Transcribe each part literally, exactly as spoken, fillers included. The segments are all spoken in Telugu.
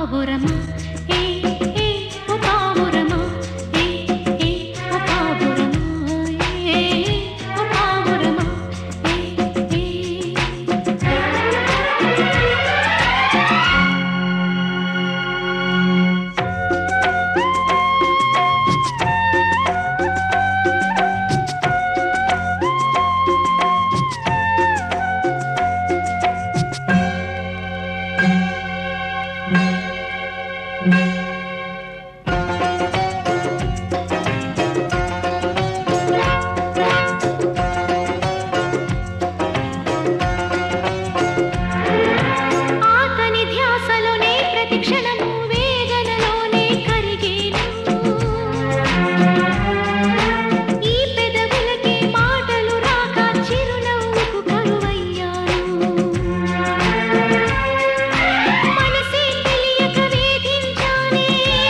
పావురమా ఏ ఏ ఓ పావురమా ఏ ఏ ఓ పావురమా ఏ ఓ పావురమా ఏ ఆతని ధ్యాసలోనే ప్రతి క్షణము వేదనలోనే కరిగేను ఈ పెదవులకి మాటలు రాక చిరునవ్వుకు కరువయ్యాను మనసే తెలియక వేధించానే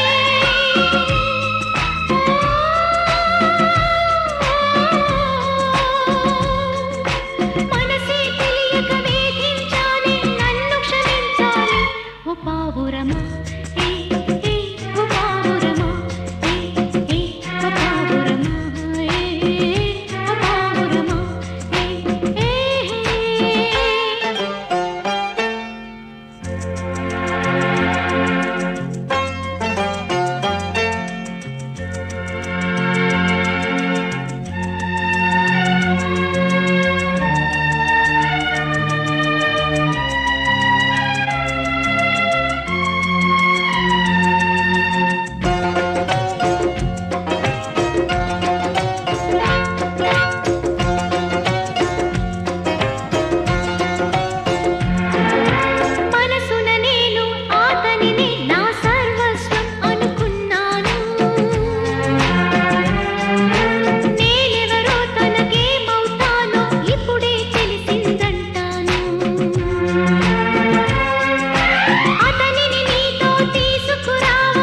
మనసే తెలియక వేధించానే నన్ను క్షమించాలి ఓ పావురమా ఏ ఏ ఓ పావురమా ఏ ఏ ఓ పావురమా ఏ ఓ పావురమా ఏ మనసున నేను ఆతనిని నా సర్వస్వం అనుకున్నాను నేనెవరో తనకేమవుతానో ఇప్పుడే తెలిసిందంటాను అతనిని నీతో తీసుకురావా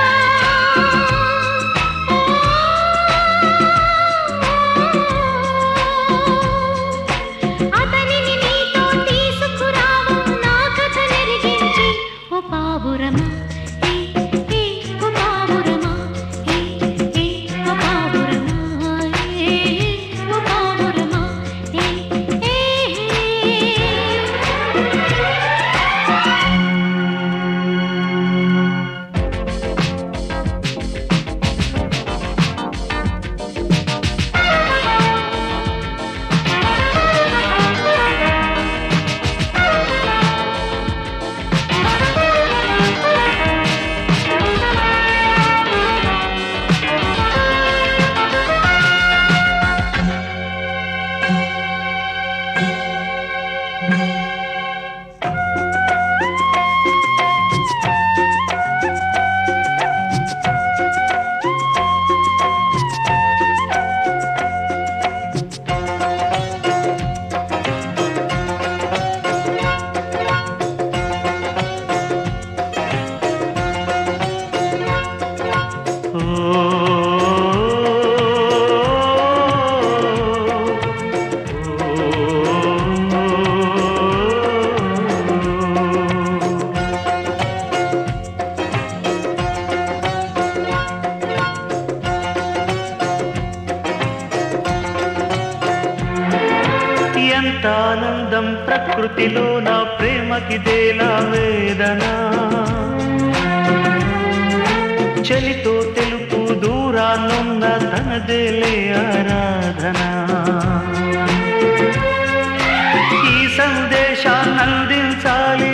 అతనిని నీతో తీసుకురావా నా కథ నెరిగించి ఓ పావురమా ఏ ఏ ఓ పావురమా ఏ ఏ ఓ పావురమా ఏ ఓ పావురమా ఏ ఎంత ఆనందం ప్రకృతిలో నా ప్రేమకిదేలా వేదన చలితో తెలుపు దూరాన్నున్న తనదేలే ఆరాధన ఈ సందేశాన్ని అందించాలి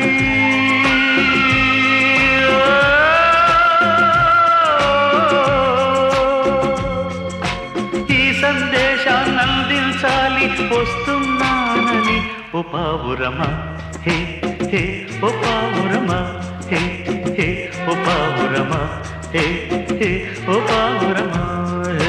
ఈ సందేశాన్ని అందించాలి వస్తున్నానని ఓ పావురమా హే హే ఓ పావురమా హే హే ఓ పావురమా హే హే ఓ పావురమా హే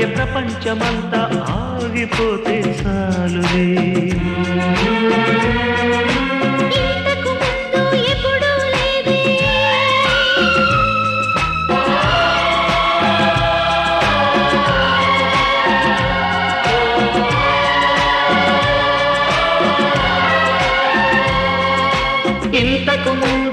ప్రపంచమంతా ఆగిపోతే చాలులే. ఇంతకు ముందు ఎప్పుడూ లేదే ఇంతకు ముందు